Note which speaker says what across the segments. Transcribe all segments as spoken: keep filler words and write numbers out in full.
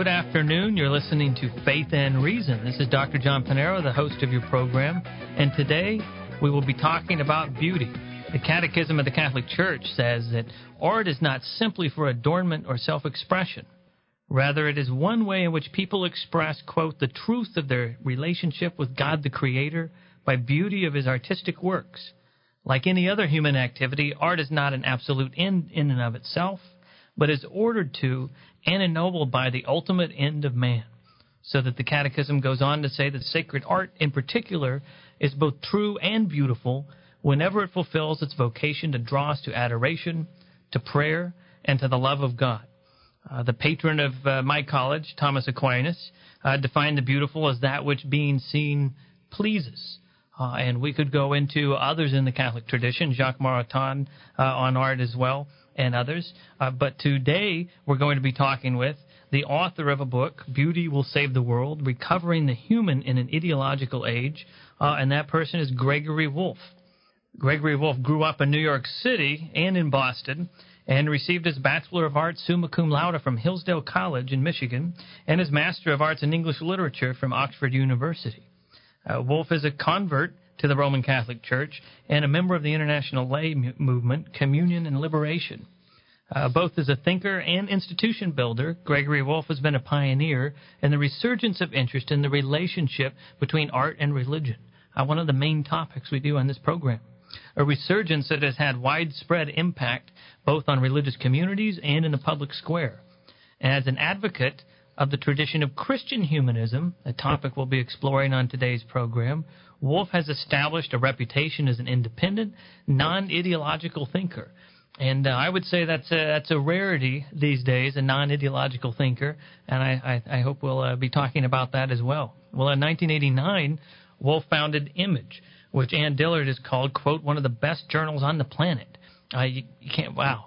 Speaker 1: Good afternoon. You're listening to Faith and Reason. This is Doctor John Panero, the host of your program, and today we will be talking about beauty. The Catechism of the Catholic Church says that art is not simply for adornment or self-expression. Rather, it is one way in which people express, quote, the truth of their relationship with God the Creator by beauty of His artistic works. Like any other human activity, art is not an absolute end in and of itself, but is ordered to and ennobled by the ultimate end of man. So that the Catechism goes on to say that sacred art in particular is both true and beautiful whenever it fulfills its vocation to draw us to adoration, to prayer, and to the love of God. Uh, the patron of uh, my college, Thomas Aquinas, uh, defined the beautiful as that which being seen pleases. Uh, and we could go into others in the Catholic tradition, Jacques Maritain uh, on art as well, and others. Uh, but today we're going to be talking with the author of a book, Beauty Will Save the World, Recovering the Human in an Ideological Age, uh, and that person is Gregory Wolfe. Gregory Wolfe grew up in New York City and in Boston, and received his Bachelor of Arts summa cum laude from Hillsdale College in Michigan, and his Master of Arts in English Literature from Oxford University. Uh, Wolfe is a convert to the Roman Catholic Church and a member of the international lay mu- movement, Communion and Liberation. Uh, both as a thinker and institution builder, Gregory Wolfe has been a pioneer in the resurgence of interest in the relationship between art and religion, uh, one of the main topics we do on this program. A resurgence that has had widespread impact both on religious communities and in the public square. And as an advocate of the tradition of Christian humanism, a topic we'll be exploring on today's program, Wolfe has established a reputation as an independent, non-ideological thinker. And uh, I would say that's a, that's a rarity these days, a non-ideological thinker, and I, I, I hope we'll uh, be talking about that as well. Well, in nineteen eighty-nine, Wolfe founded Image, which Ann Dillard has called, quote, one of the best journals on the planet. Uh, you, you can't, wow.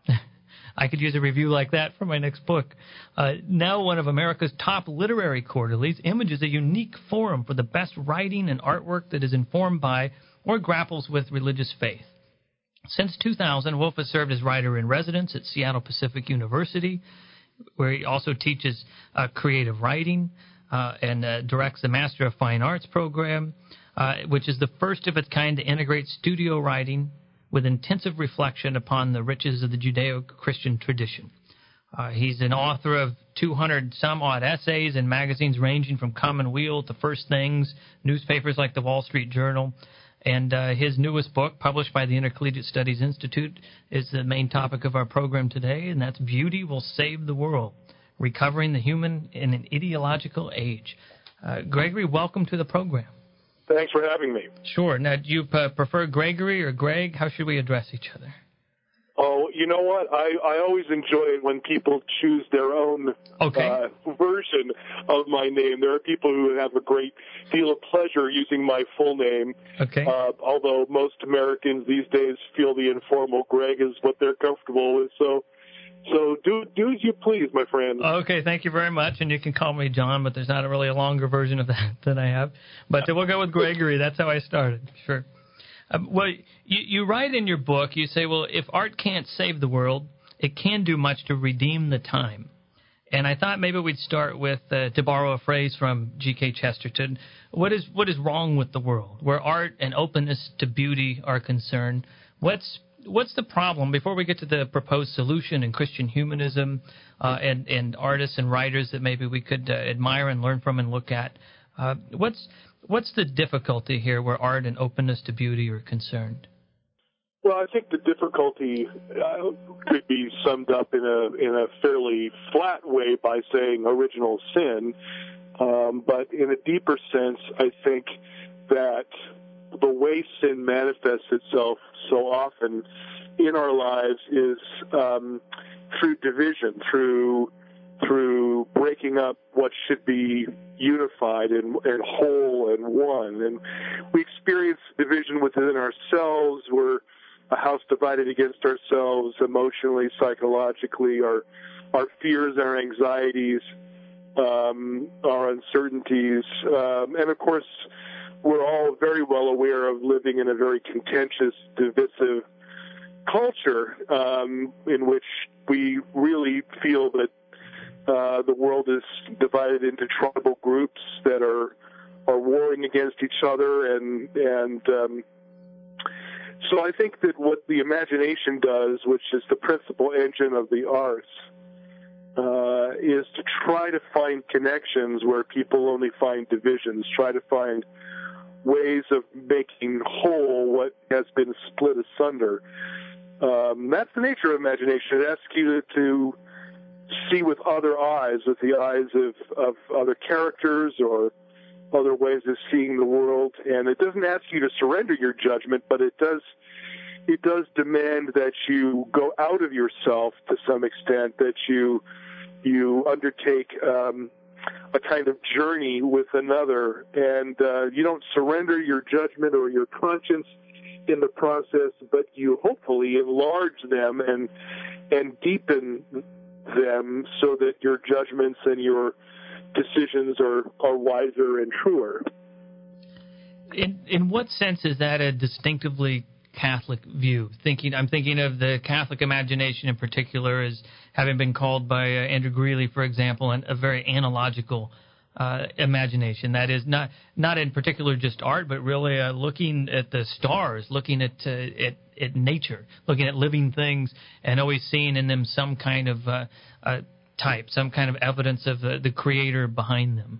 Speaker 1: I could use a review like that for my next book. Uh, now one of America's top literary quarterlies, Image is a unique forum for the best writing and artwork that is informed by or grapples with religious faith. Since two thousand, Wolfe has served as writer-in-residence at Seattle Pacific University, where he also teaches uh, creative writing uh, and uh, directs the Master of Fine Arts program, uh, which is the first of its kind to integrate studio writing with intensive reflection upon the riches of the Judeo-Christian tradition. Uh, he's an author of two hundred some odd essays in magazines ranging from Commonweal to First Things, newspapers like the Wall Street Journal, and uh, his newest book, published by the Intercollegiate Studies Institute, is the main topic of our program today, and that's Beauty Will Save the World, Recovering the Human in an Ideological Age. Uh, Gregory, welcome to the program.
Speaker 2: Thanks for having me.
Speaker 1: Sure. Now, do you uh, prefer Gregory or Greg? How should we address each other?
Speaker 2: Oh, you know what? I, I always enjoy it when people choose their own
Speaker 1: okay.
Speaker 2: uh, version of my name. There are people who have a great deal of pleasure using my full name.
Speaker 1: Okay.
Speaker 2: Uh, although most Americans these days feel the informal Greg is what they're comfortable with. So, so do do as you please, my friend.
Speaker 1: Okay, thank you very much. And you can call me John, but there's not a really a longer version of that that I have. But we'll go with Gregory. That's how I started. Sure. Um, well, you, you write in your book, you say, well, if art can't save the world, it can do much to redeem the time. And I thought maybe we'd start with, uh, to borrow a phrase from G K Chesterton, what is what is wrong with the world? Where art and openness to beauty are concerned, what's what's the problem, before we get to the proposed solution in Christian humanism uh, and, and artists and writers that maybe we could uh, admire and learn from and look at, uh, what's What's the difficulty here where art and openness to beauty are concerned?
Speaker 2: Well, I think the difficulty uh, could be summed up in a in a fairly flat way by saying original sin. Um, but in a deeper sense, I think that the way sin manifests itself so often in our lives is um, through division, through through breaking up what should be unified and, and whole and one. And we experience division within ourselves. We're a house divided against ourselves emotionally, psychologically, our our fears, our anxieties, um, our uncertainties. Um, and, of course, we're all very well aware of living in a very contentious, divisive culture um, in which we really feel that Uh, the world is divided into tribal groups that are are warring against each other, and and um, so I think that what the imagination does, which is the principal engine of the arts, uh, is to try to find connections where people only find divisions, try to find ways of making whole what has been split asunder. Um, that's the nature of imagination. It asks you to see with other eyes, with the eyes of, of other characters or other ways of seeing the world. And it doesn't ask you to surrender your judgment, but it does it does demand that you go out of yourself to some extent, that you you undertake um, a kind of journey with another, and uh, you don't surrender your judgment or your conscience in the process, but you hopefully enlarge them and and deepen them so that your judgments and your decisions are, are wiser and truer.
Speaker 1: In in what sense is that a distinctively Catholic view? Thinking, I'm thinking of the Catholic imagination in particular as having been called by uh, Andrew Greeley, for example, an, a very analogical uh, imagination. That is not not in particular just art, but really uh, looking at the stars, looking at, uh, at at nature, looking at living things, and always seeing in them some kind of uh, uh, type, some kind of evidence of uh, the Creator behind them.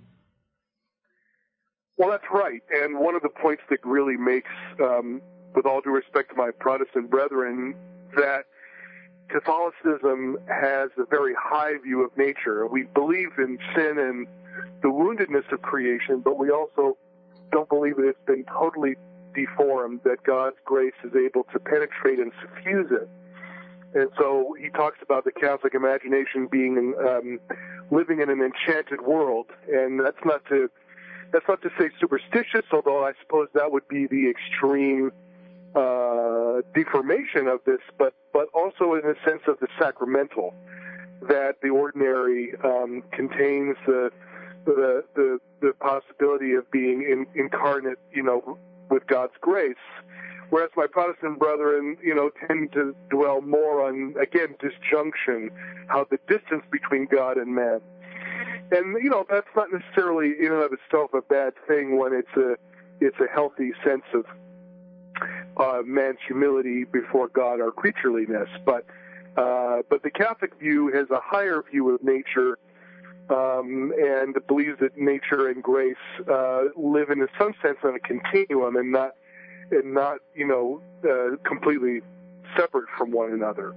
Speaker 2: Well, that's right. And one of the points that really makes, um, with all due respect to my Protestant brethren, that Catholicism has a very high view of nature. We believe in sin and the woundedness of creation, but we also don't believe that it's been totally deformed, that God's grace is able to penetrate and suffuse it. And so he talks about the Catholic imagination being um, living in an enchanted world, and that's not to that's not to say superstitious, although I suppose that would be the extreme uh, deformation of this, but but also in the sense of the sacramental, that the ordinary um, contains the the the, the possibility of being in, incarnate, you know, with God's grace, whereas my Protestant brethren, you know, tend to dwell more on, again, disjunction, how the distance between God and man. And, you know, that's not necessarily in and of itself a bad thing when it's a it's a healthy sense of uh, man's humility before God, our creatureliness. But uh, but the Catholic view has a higher view of nature, Um, and believes that nature and grace uh, live in some sense on a continuum and not, and not you know, uh, completely separate from one another.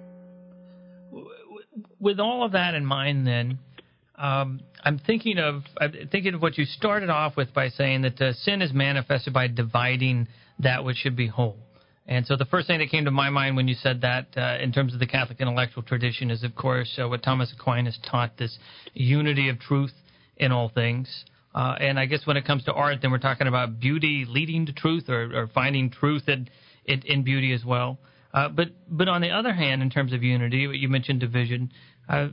Speaker 1: With all of that in mind, then, um, I'm thinking of I'm thinking of what you started off with by saying that uh, sin is manifested by dividing that which should be whole. And so the first thing that came to my mind when you said that uh, in terms of the Catholic intellectual tradition is, of course, uh, what Thomas Aquinas taught, this unity of truth in all things. Uh, and I guess when it comes to art, then we're talking about beauty leading to truth, or, or finding truth in, in, in beauty as well. Uh, but but on the other hand, in terms of unity, you mentioned division. Uh,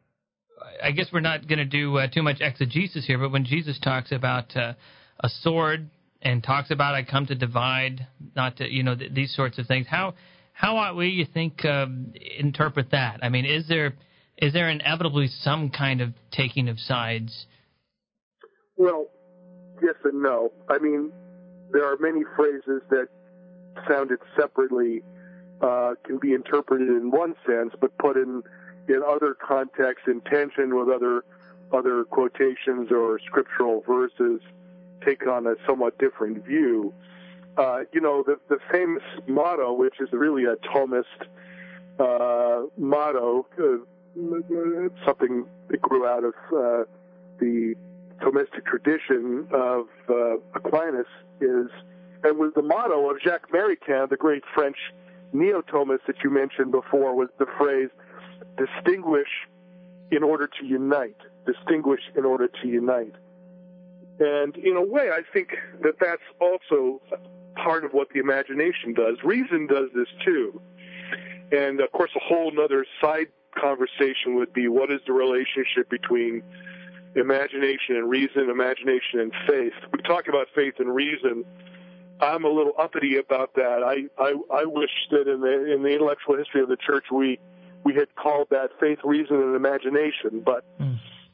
Speaker 1: I guess we're not going to do uh, too much exegesis here, but when Jesus talks about uh, a sword and talks about I come to divide, not to, you know, th- these sorts of things. How how ought we, you think, um, interpret that? I mean, is there is there inevitably some kind of taking of sides?
Speaker 2: Well, yes and no. I mean, there are many phrases that sounded separately uh, can be interpreted in one sense, but put in in other contexts in tension with other other quotations or scriptural verses, take on a somewhat different view. Uh, you know, the, the famous motto, which is really a Thomist uh, motto, uh, something that grew out of uh, the Thomistic tradition of uh, Aquinas, is, and was the motto of Jacques Maritain, the great French neo-Thomist that you mentioned before, was the phrase, distinguish in order to unite. Distinguish in order to unite. And in a way, I think that that's also part of what the imagination does. Reason does this too. And of course, a whole other side conversation would be, what is the relationship between imagination and reason, imagination and faith? We talk about faith and reason. I'm a little uppity about that. I, I, I wish that in the, in the intellectual history of the church, we, we had called that faith, reason, and imagination. But mm.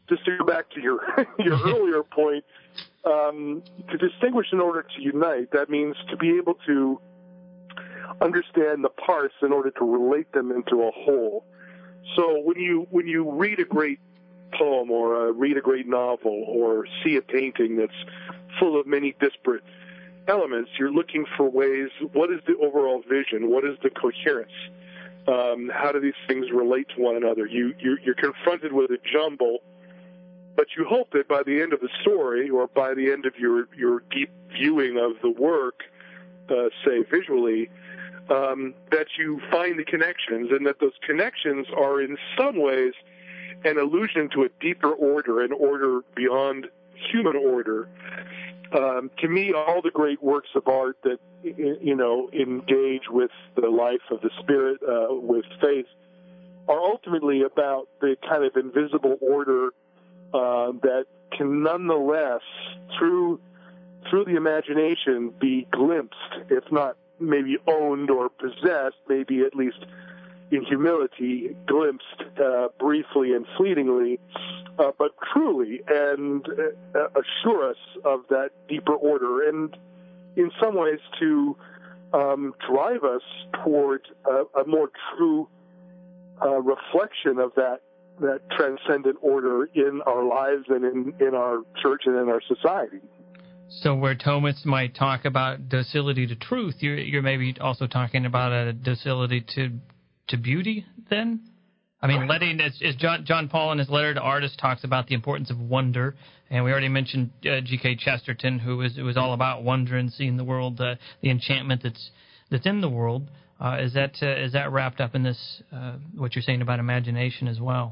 Speaker 2: just to go back to your your earlier point, um, to distinguish in order to unite, that means to be able to understand the parts in order to relate them into a whole. So when you when you read a great poem or uh, read a great novel or see a painting that's full of many disparate elements, you're looking for ways, what is the overall vision? What is the coherence? Um, how do these things relate to one another? You, you're, you're confronted with a jumble, but you hope that by the end of the story or by the end of your, your deep viewing of the work, uh, say visually, um, that you find the connections, and that those connections are in some ways an allusion to a deeper order, an order beyond human order. Um, to me, all the great works of art that, you know, engage with the life of the spirit, uh, with faith, are ultimately about the kind of invisible order uh, that can nonetheless, through through the imagination, be glimpsed, if not maybe owned or possessed, maybe at least in humility, glimpsed uh, briefly and fleetingly, uh, but truly, and uh, assure us of that deeper order, and in some ways to um, drive us toward a, a more true uh, reflection of that that transcendent order in our lives and in, in our church and in our society.
Speaker 1: So where Thomas might talk about docility to truth, you're, you're maybe also talking about a docility to to beauty, then? I mean, letting, as, as John, John Paul in his letter to artists talks about the importance of wonder, and we already mentioned uh, G K Chesterton, who was, was all about wonder and seeing the world, uh, the enchantment that's that's in the world. Uh, is that uh, is that wrapped up in this, uh, what you're saying about imagination as well?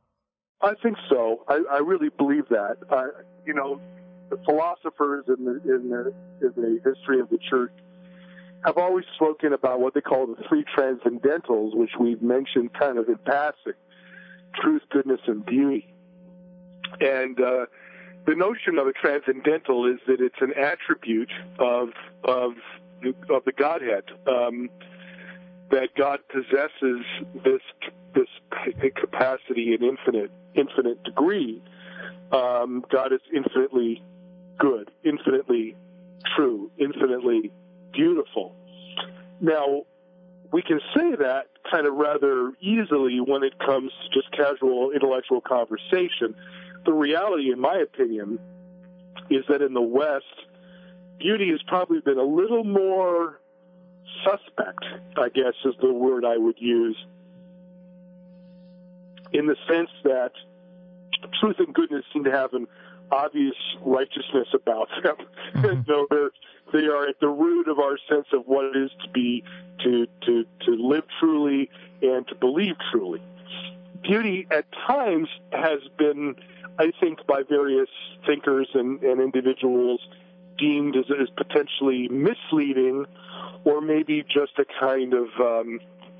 Speaker 2: I think so. I, I really believe that. Uh, you know, the philosophers in the, in the in the history of the church have always spoken about what they call the three transcendentals, which we've mentioned kind of in passing: truth, goodness, and beauty. And uh, the notion of a transcendental is that it's an attribute of of the, of the Godhead, um, that God possesses this this capacity in infinite infinite degree. Um, God is infinitely good, infinitely true, infinitely beautiful. Now, we can say that kind of rather easily when it comes to just casual intellectual conversation. The reality, in my opinion, is that in the West, beauty has probably been a little more suspect, I guess is the word I would use, in the sense that truth and goodness seem to have an obvious righteousness about them. Mm-hmm. So they're, they are at the root of our sense of what it is to be, to, to, to live truly and to believe truly. Beauty at times has been, I think, by various thinkers and, and individuals deemed as, as potentially misleading, or maybe just a kind of um,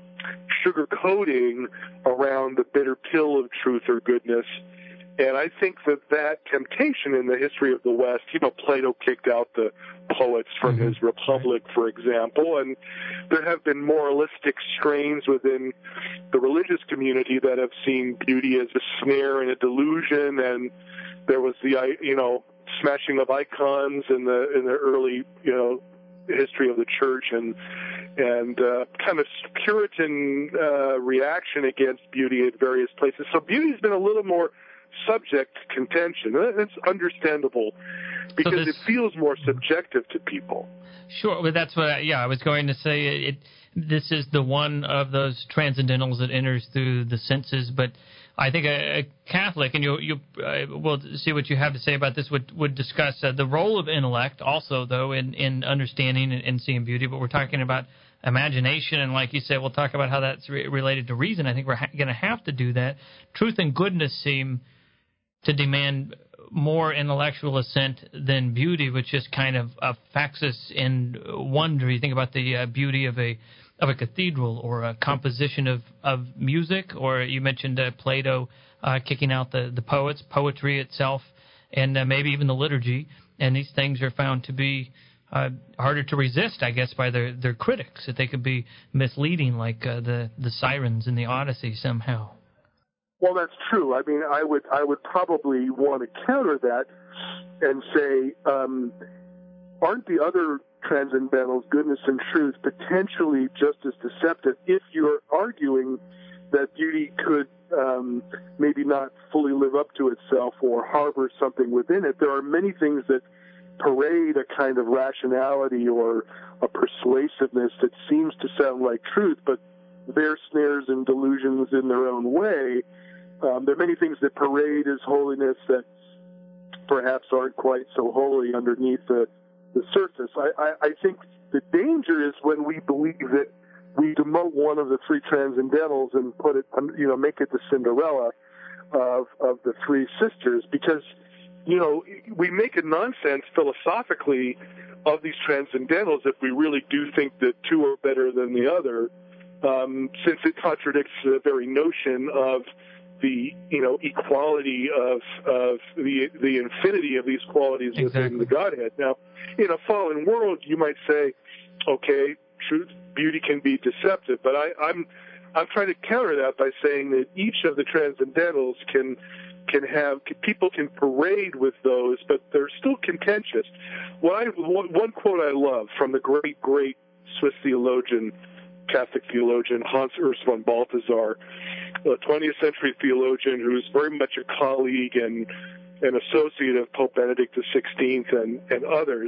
Speaker 2: sugar-coating around the bitter pill of truth or goodness. And I think that that temptation in the history of the West, you know, Plato kicked out the poets from mm-hmm. his Republic, for example, and there have been moralistic strains within the religious community that have seen beauty as a snare and a delusion, and there was the, you know, smashing of icons in the in the early, you know, history of the church, and and uh, kind of Puritan uh, reaction against beauty at various places. So beauty's been a little more subject to contention. It's understandable because so this, it feels more subjective to people.
Speaker 1: Sure, but that's what I, yeah, I was going to say. It, this is the one of those transcendentals that enters through the senses, but I think a, a Catholic, and you you uh, we'll see what you have to say about this, would would discuss uh, the role of intellect also, though, in, in understanding and, and seeing beauty, but we're talking about imagination, and like you said, we'll talk about how that's re- related to reason. I think we're ha- going to have to do that. Truth and goodness seem to demand more intellectual assent than beauty, which just kind of affects us in wonder. You think about the uh, beauty of a of a cathedral or a composition of, of music, or you mentioned uh, Plato uh, kicking out the, the poets, poetry itself, and uh, maybe even the liturgy. And these things are found to be uh, harder to resist, I guess, by their, their critics, that they could be misleading, like uh, the, the sirens in the Odyssey somehow.
Speaker 2: Well, that's true. I mean, I would I would probably want to counter that and say, um, aren't the other transcendentals, goodness and truth, potentially just as deceptive if you're arguing that beauty could um, maybe not fully live up to itself or harbor something within it? There are many things that parade a kind of rationality or a persuasiveness that seems to sound like truth, but they're snares and delusions in their own way. Um, there are many things that parade as holiness that perhaps aren't quite so holy underneath the, the surface. I, I, I think the danger is when we believe that we demote one of the three transcendentals and put it, you know, make it the Cinderella of, of the three sisters, because, you know, we make a nonsense philosophically of these transcendentals if we really do think that two are better than the other, um, since it contradicts the very notion of the, you know, equality of of the the infinity of these qualities
Speaker 1: exactly.
Speaker 2: within the Godhead. Now, in a fallen world, you might say, okay, truth, beauty can be deceptive, but I, I'm I'm trying to counter that by saying that each of the transcendentals can can have people can parade with those, but they're still contentious. What I, one, one quote I love from the great great Swiss theologian, Catholic theologian Hans Urs von Balthasar, a twentieth century theologian who's very much a colleague and an associate of Pope Benedict the sixteenth and, and others,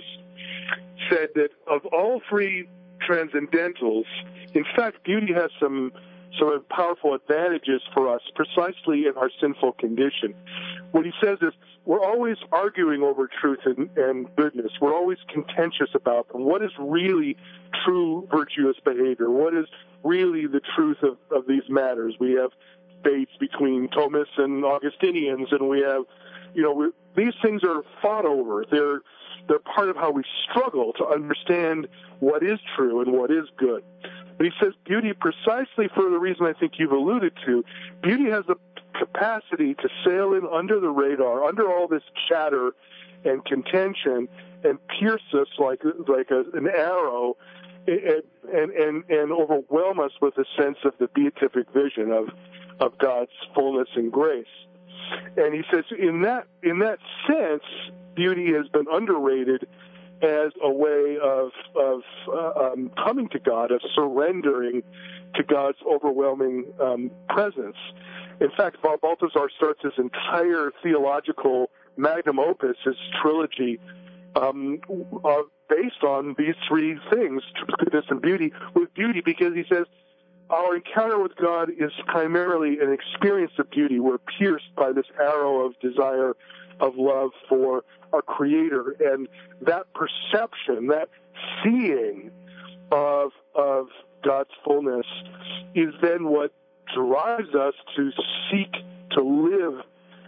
Speaker 2: said that of all three transcendentals, in fact, beauty has some some powerful advantages for us precisely in our sinful condition. What he says is we're always arguing over truth and, and goodness. We're always contentious about them. What is really true virtuous behavior? What is really the truth of, of these matters? We have debates between Thomists and Augustinians, and we have, you know, we, these things are fought over. They're they're part of how we struggle to understand what is true and what is good. But he says beauty, precisely for the reason I think you've alluded to, beauty has the capacity to sail in under the radar, under all this chatter and contention, and pierce us like like a, an arrow, and, and and and overwhelm us with a sense of the beatific vision of of God's fullness and grace. And he says, in that in that sense, beauty has been underrated as a way of of uh, um, coming to God, of surrendering to God's overwhelming um, presence. In fact, Balthasar starts his entire theological magnum opus, his trilogy, um, uh, based on these three things, goodness and beauty, with beauty, because he says our encounter with God is primarily an experience of beauty. We're pierced by this arrow of desire, of love for our Creator, and that perception, that seeing of of God's fullness is then what drives us to seek to live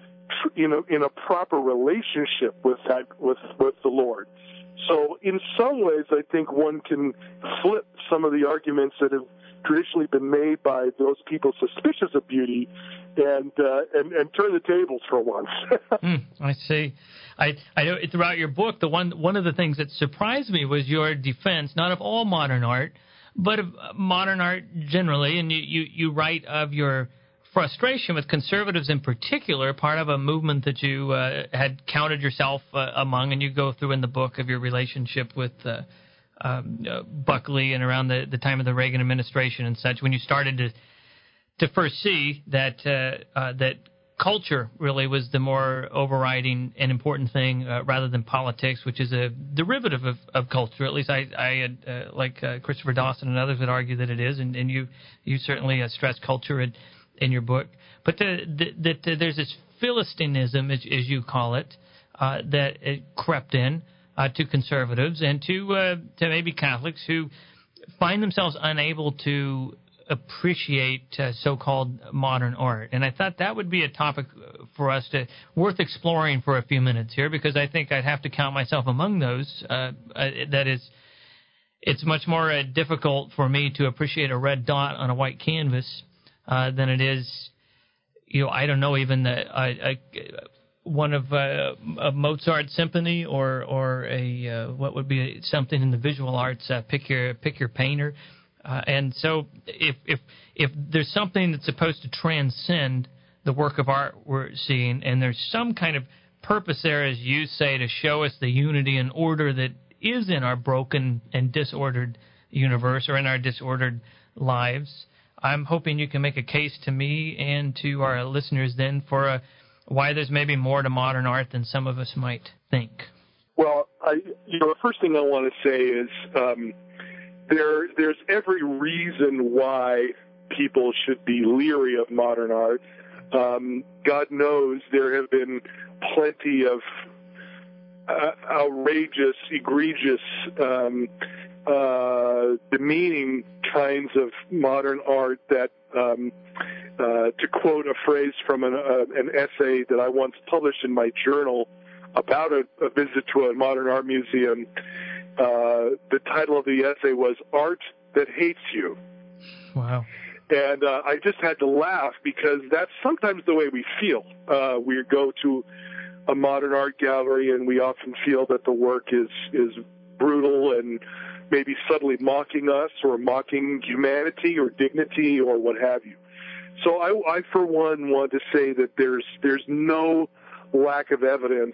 Speaker 2: in a, in a proper relationship with that with with the Lord. So in some ways, I think one can flip some of the arguments that have traditionally been made by those people suspicious of beauty, and uh, and, and turn the tables for once.
Speaker 1: mm, I see. I I know throughout your book, the one one of the things that surprised me was your defense, not of all modern art, but of modern art generally. And you, you, you write of your frustration with conservatives in particular, part of a movement that you uh, had counted yourself uh, among, and you go through in the book of your relationship with uh, um, uh, Buckley and around the, the time of the Reagan administration and such, when you started to to first see that uh, uh, that culture really was the more overriding and important thing uh, rather than politics, which is a derivative of, of culture. At least I, I had, uh, like uh, Christopher Dawson and others would argue that it is, and, and you you certainly uh, stress culture in, in your book. But the, the, the, there's this Philistinism, as, as you call it, uh, that it crept in uh, to conservatives and to uh, to maybe Catholics who find themselves unable to appreciate uh, so-called modern art. And I thought that would be a topic for us to worth exploring for a few minutes here, because I think I'd have to count myself among those. Uh, uh, that is, it's much more uh, difficult for me to appreciate a red dot on a white canvas uh, than it is, you know, I don't know, even the, uh, uh, one of uh, a Mozart symphony or or a uh, what would be something in the visual arts. Uh, pick your pick your painter. Uh, and so if, if if there's something that's supposed to transcend the work of art we're seeing, and there's some kind of purpose there, as you say, to show us the unity and order that is in our broken and disordered universe or in our disordered lives. I'm hoping you can make a case to me and to our listeners then for a, why there's maybe more to modern art than some of us might think.
Speaker 2: Well, I, you know, the first thing I want to say is um, there there's every reason why people should be leery of modern art. Um, God knows there have been plenty of uh, outrageous, egregious, um, uh, demeaning kinds of modern art that, um, uh, to quote a phrase from an, uh, an essay that I once published in my journal about a, a visit to a modern art museum, uh, the title of the essay was Art That Hates You.
Speaker 1: Wow.
Speaker 2: And uh, I just had to laugh because that's sometimes the way we feel. Uh, we go to a modern art gallery and we often feel that the work is, is brutal and maybe subtly mocking us or mocking humanity or dignity or what have you. So I, I for one, want to say that there's there's no lack of evidence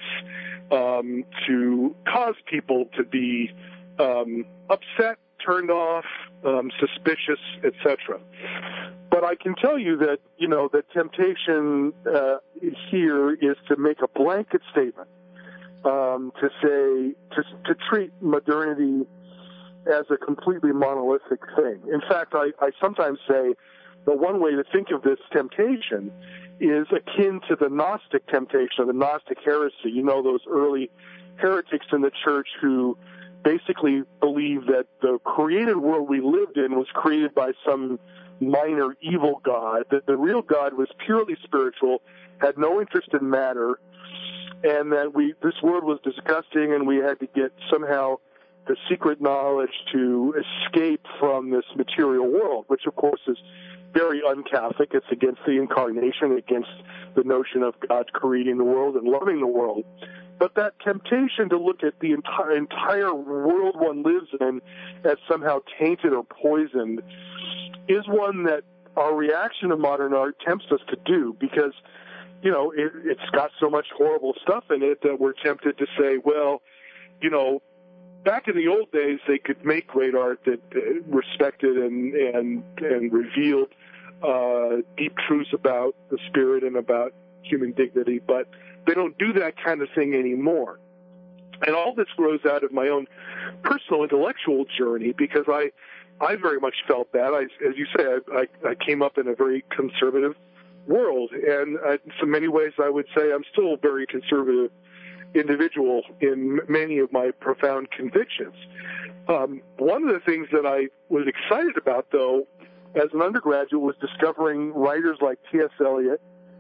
Speaker 2: um, to cause people to be um, upset, turned off, um, suspicious, et cetera. But I can tell you that, you know, the temptation uh, here is to make a blanket statement, um, to say, to, to treat modernity as a completely monolithic thing. In fact, I, I sometimes say the one way to think of this temptation is akin to the Gnostic temptation, or the Gnostic heresy. You know, those early heretics in the church who basically believed that the created world we lived in was created by some minor evil god, that the real God was purely spiritual, had no interest in matter, and that we this world was disgusting and we had to get somehow the secret knowledge to escape from this material world, which of course is very un-Catholic. It's against the incarnation, against the notion of God creating the world and loving the world. But that temptation to look at the entire, entire world one lives in as somehow tainted or poisoned is one that our reaction to modern art tempts us to do, because, you know, it, it's got so much horrible stuff in it that we're tempted to say, well, you know, back in the old days, they could make great art that uh, respected and and and revealed uh, deep truths about the spirit and about human dignity, but they don't do that kind of thing anymore. And all this grows out of my own personal intellectual journey, because I I very much felt that. I, as you say, I, I, I came up in a very conservative world, and I, in so many ways I would say I'm still a very conservative individual in many of my profound convictions. Um, one of the things that I was excited about, though, as an undergraduate, was discovering writers like T S Eliot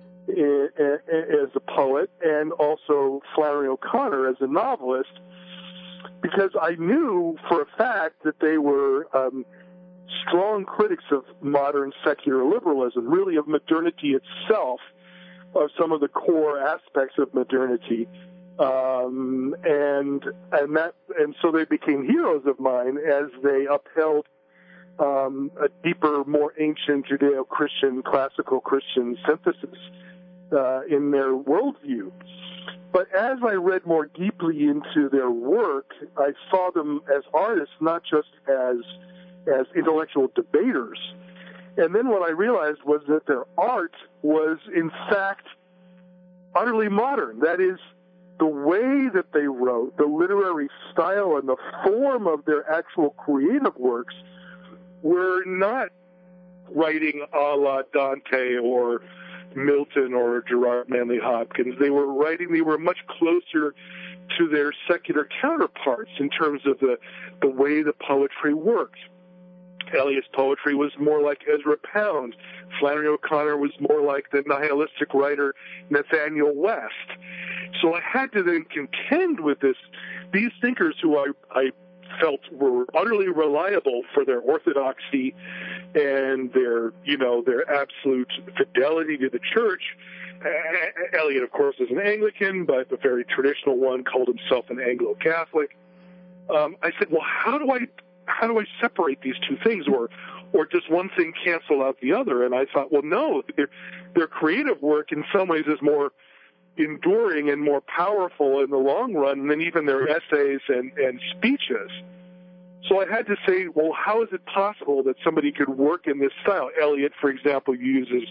Speaker 2: as a poet and also Flannery O'Connor as a novelist, because I knew for a fact that they were um, strong critics of modern secular liberalism, really of modernity itself, of some of the core aspects of modernity. Um, and and that and so they became heroes of mine as they upheld um, a deeper, more ancient Judeo-Christian, classical Christian synthesis uh, in their worldview. But as I read more deeply into their work, I saw them as artists, not just as as intellectual debaters. And then what I realized was that their art was, in fact, utterly modern. That is, the way that they wrote, the literary style and the form of their actual creative works were not writing a la Dante or Milton or Gerard Manley Hopkins. They were writing, they were much closer to their secular counterparts in terms of the, the way the poetry worked. Eliot's poetry was more like Ezra Pound. Flannery O'Connor was more like the nihilistic writer Nathaniel West. So I had to then contend with this, these thinkers who I, I felt were utterly reliable for their orthodoxy and their, you know, their absolute fidelity to the church. Uh, Eliot, of course, is an Anglican, but a very traditional one, called himself an Anglo-Catholic. Um, I said, well, how do I, how do I separate these two things, or, or does one thing cancel out the other? And I thought, well, no, their, their creative work in some ways is more enduring and more powerful in the long run than even their essays and, and speeches. So I had to say, well, how is it possible that somebody could work in this style? Eliot, for example, uses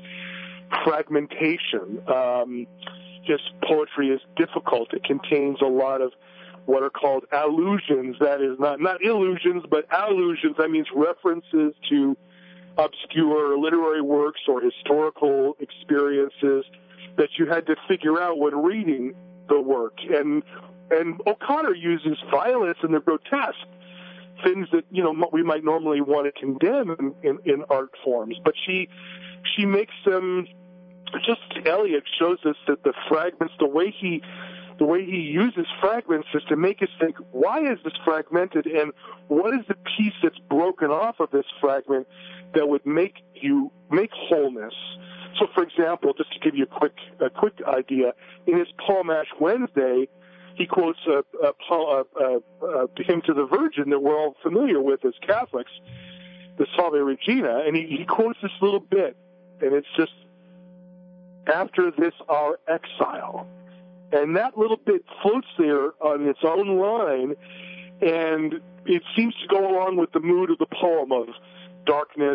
Speaker 2: fragmentation. Um, his poetry is difficult. It contains a lot of what are called allusions. That is not, not illusions, but allusions. That means references to obscure literary works or historical experiences that you had to figure out when reading the work. And and O'Connor uses violence and the grotesque, things that, you know, we might normally want to condemn in, in, in art forms. But she she makes them, just Eliot shows us that the fragments, the way he the way he uses fragments is to make us think, why is this fragmented, and what is the piece that's broken off of this fragment that would make you make wholeness? So, for example, just to give you a quick a quick idea, in his poem Ash Wednesday, he quotes a, a, a, a, a hymn to the Virgin that we're all familiar with as Catholics, the Salve Regina, and he, he quotes this little bit, and it's just, after this our exile. And that little bit floats there on its own line, and it seems to go along with the mood of the poem of darkness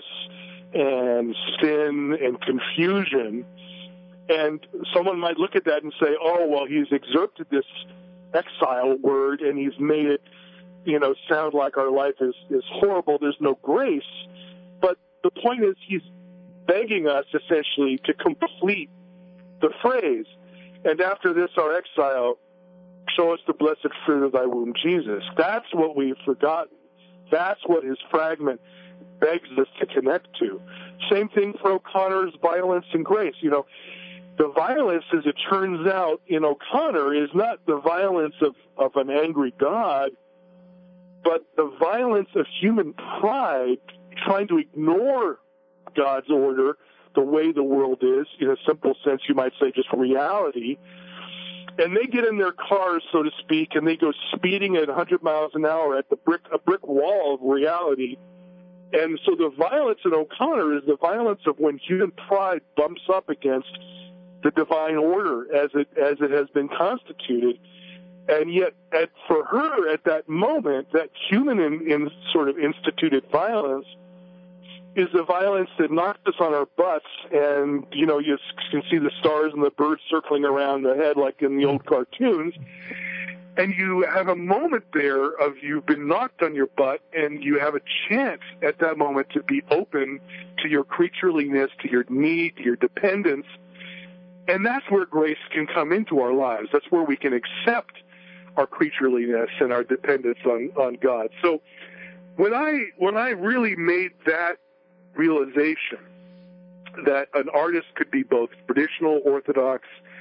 Speaker 2: and sin and confusion. And someone might look at that and say, oh, well, he's excerpted this exile word and he's made it, you know, sound like our life is, is horrible, there's no grace. But the point is, he's begging us essentially to complete the phrase. And after this, our exile, show us the blessed fruit of thy womb, Jesus. That's what we've forgotten. That's what his fragment begs us to connect to. Same thing for O'Connor's violence and grace. You know, the violence, as it turns out, in O'Connor is not the violence of, of an angry God, but the violence of human pride trying to ignore God's order, the way the world is, in a simple sense, you might say just reality. And they get in their cars, so to speak, and they go speeding at one hundred miles an hour at the brick, a brick wall of reality. And so the violence in O'Connor is the violence of when human pride bumps up against the divine order as it as it has been constituted. And yet, at, for her, at that moment, that human in, in sort of instituted violence is the violence that knocks us on our butts, and, you know, you can see the stars and the birds circling around the head like in the old cartoons, and you have a moment there of you've been knocked on your butt, and you have a chance at that moment to be open to your creatureliness, to your need, to your dependence, and that's where grace can come into our lives. That's where we can accept our creatureliness and our dependence on, on God. So when I when I really made that realization that an artist could be both traditional, orthodox,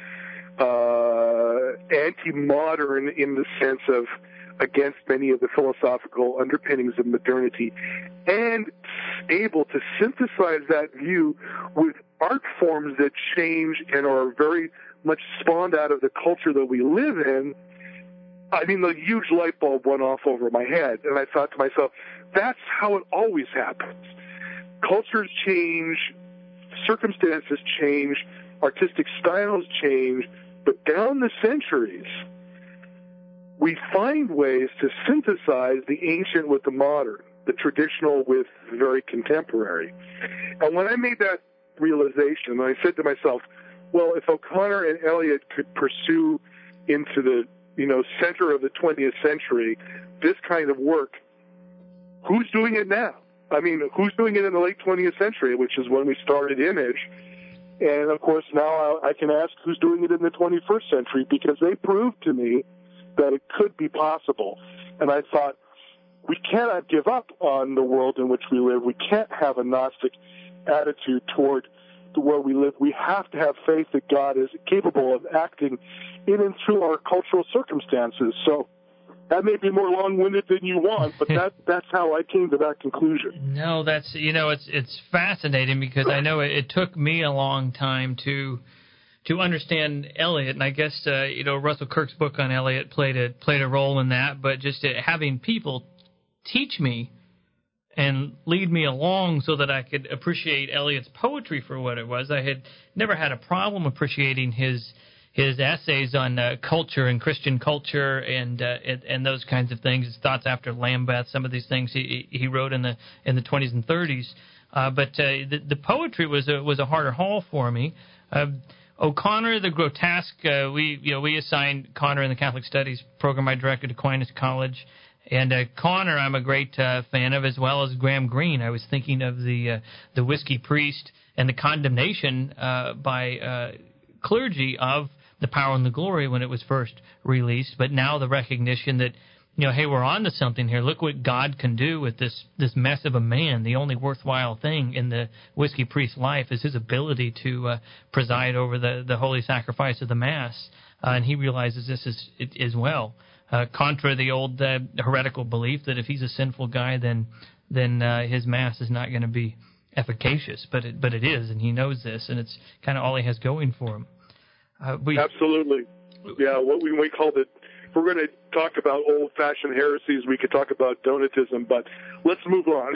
Speaker 2: uh, anti-modern in the sense of against many of the philosophical underpinnings of modernity, and able to synthesize that view with art forms that change and are very much spawned out of the culture that we live in, I mean, the huge light bulb went off over my head, and I thought to myself, that's how it always happens. Cultures change, circumstances change, artistic styles change, but down the centuries, we find ways to synthesize the ancient with the modern, the traditional with the very contemporary. And when I made that realization, I said to myself, well, if O'Connor and Eliot could pursue into the, you know, center of the twentieth century this kind of work, who's doing it now? I mean, who's doing it in the late twentieth century, which is when we started Image? And, of course, now I can ask who's doing it in the twenty-first century, because they proved to me that it could be possible. And I thought, we cannot give up on the world in which we live. We can't have a Gnostic attitude toward the world we live. We have to have faith that God is capable of acting in and through our cultural circumstances. So that may be more long-winded than you want, but that that's how I came to that conclusion.
Speaker 1: No, that's, you know, it's it's fascinating, because I know it, it took me a long time to to understand Eliot, and I guess uh, you know, Russell Kirk's book on Eliot played a played a role in that. But just uh, having people teach me and lead me along so that I could appreciate Eliot's poetry for what it was. I had never had a problem appreciating his his essays on uh, culture and Christian culture and, uh, and and those kinds of things. His thoughts after Lambeth, some of these things he he wrote in the in the twenties and thirties. Uh, but uh, the, the poetry was a, was a harder haul for me. Uh, O'Connor the Grotesque, uh, we you know we assigned Connor in the Catholic Studies program I directed at Aquinas College, and uh, Connor I'm a great uh, fan of, as well as Graham Greene. I was thinking of the uh, the Whiskey Priest and the condemnation uh, by uh, clergy of The Power and the Glory when it was first released, but now the recognition that, you know, hey, we're on to something here. Look what God can do with this this mess of a man. The only worthwhile thing in the Whiskey Priest's life is his ability to uh, preside over the, the holy sacrifice of the Mass, uh, and he realizes this is it, as well. Uh, contra the old uh, heretical belief that if he's a sinful guy, then then uh, his Mass is not going to be efficacious, but it, but it is, and he knows this, and it's kind of all he has going for him. Uh, we,
Speaker 2: Absolutely. Yeah, what we, we called it, if we're going to talk about old-fashioned heresies, we could talk about Donatism, but let's move on.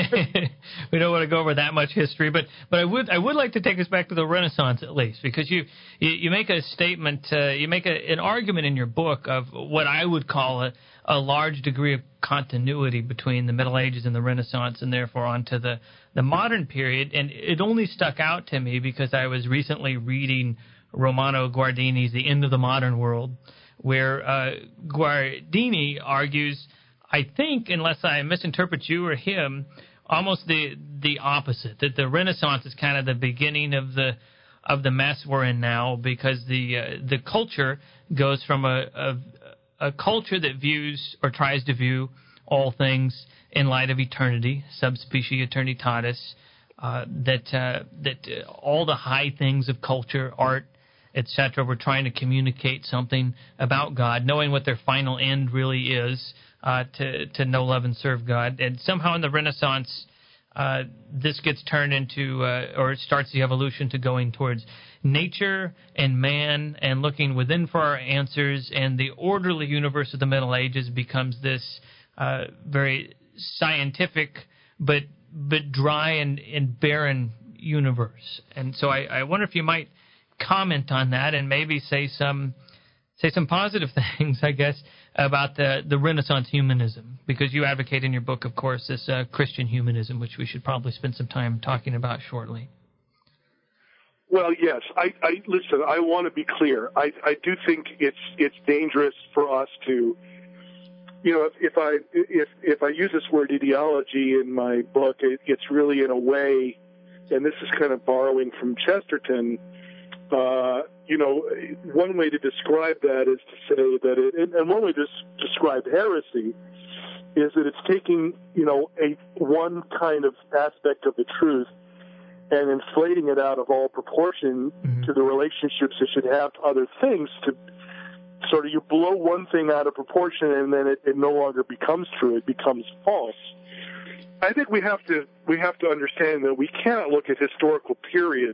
Speaker 1: We don't want to go over that much history, but, but I would I would like to take us back to the Renaissance at least, because you, you, you make a statement, uh, you make a, an argument in your book of what I would call a, a large degree of continuity between the Middle Ages and the Renaissance, and therefore onto the, the modern period, and it only stuck out to me because I was recently reading Romano Guardini's The End of the Modern World, where uh, Guardini argues, I think, unless I misinterpret you or him, almost the the opposite, that the Renaissance is kind of the beginning of the of the mess we're in now, because the uh, the culture goes from a, a a culture that views or tries to view all things in light of eternity, subspecie eternitatis, uh, that uh, that uh, all the high things of culture, art, et cetera, were trying to communicate something about God, knowing what their final end really is, uh, to to know, love, and serve God. And somehow in the Renaissance, uh, this gets turned into, uh, or it starts the evolution to going towards nature and man and looking within for our answers, and the orderly universe of the Middle Ages becomes this uh, very scientific but but dry and, and barren universe. And so I, I wonder if you might comment on that and maybe say some say some positive things, I guess, about the, the Renaissance humanism, because you advocate in your book, of course, this uh, Christian humanism, which we should probably spend some time talking about shortly.
Speaker 2: Well, yes. I, I listen. I want to be clear. I, I do think it's it's dangerous for us to, you know, if, if I if if I use this word ideology in my book, it, it's really in a way, and this is kind of borrowing from Chesterton. Uh, you know, one way to describe that is to say that it, and one way to describe heresy is that it's taking, you know, a one kind of aspect of the truth and inflating it out of all proportion mm-hmm. to the relationships it should have to other things. To sort of, you blow one thing out of proportion and then it, it no longer becomes true; it becomes false. I think we have to we have to understand that we cannot look at historical periods,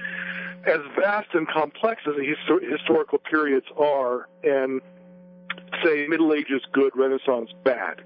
Speaker 2: as vast and complex as the histor- historical periods are, and say Middle Ages good, Renaissance bad.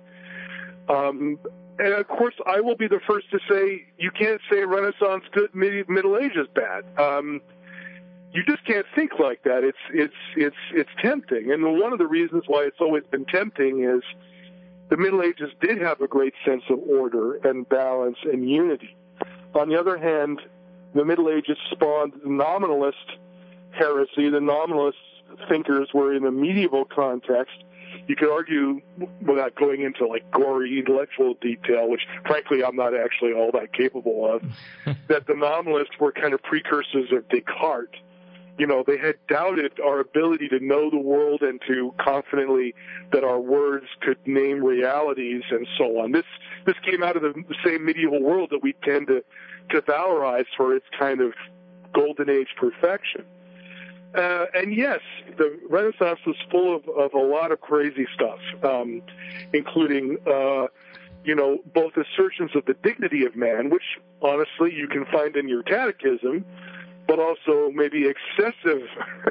Speaker 2: Um, and of course, I will be the first to say you can't say Renaissance good, Middle Ages bad. Um, you just can't think like that. It's it's it's it's tempting, and one of the reasons why it's always been tempting is the Middle Ages did have a great sense of order and balance and unity. On the other hand, the Middle Ages spawned the nominalist heresy. The nominalist thinkers were in a medieval context. You could argue, without going into like gory intellectual detail, which frankly I'm not actually all that capable of, that the nominalists were kind of precursors of Descartes. You know, they had doubted our ability to know the world and to confidently that our words could name realities and so on. This this came out of the same medieval world that we tend to, to valorize for its kind of golden age perfection. Uh, and yes, the Renaissance was full of, of a lot of crazy stuff, um, including, uh, you know, both assertions of the dignity of man, which honestly you can find in your catechism, but also maybe excessive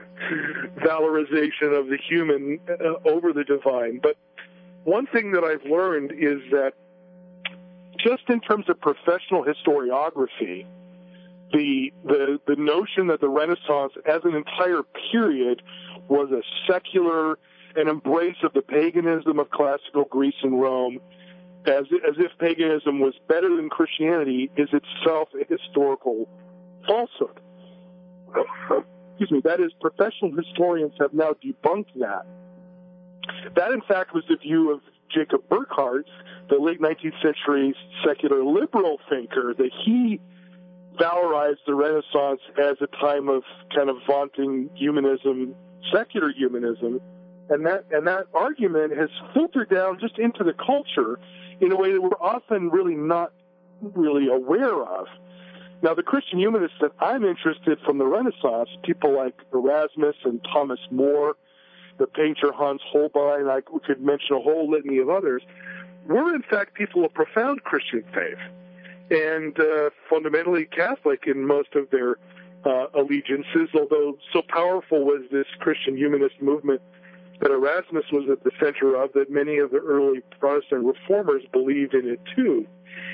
Speaker 2: valorization of the human uh, over the divine. But one thing that I've learned is that just in terms of professional historiography, the the the notion that the Renaissance as an entire period was a secular, an embrace of the paganism of classical Greece and Rome, as as if paganism was better than Christianity, is itself a historical falsehood. Excuse me. That is, professional historians have now debunked that. That, in fact, was the view of Jacob Burckhardt, the late nineteenth century secular liberal thinker, that he valorized the Renaissance as a time of kind of vaunting humanism, secular humanism, and that and that argument has filtered down just into the culture in a way that we're often really not really aware of. Now, the Christian humanists that I'm interested from the Renaissance, people like Erasmus and Thomas More, the painter Hans Holbein, I could mention a whole litany of others, were in fact people of profound Christian faith and uh, fundamentally Catholic in most of their uh, allegiances, although so powerful was this Christian humanist movement that Erasmus was at the center of that many of the early Protestant reformers believed in it too.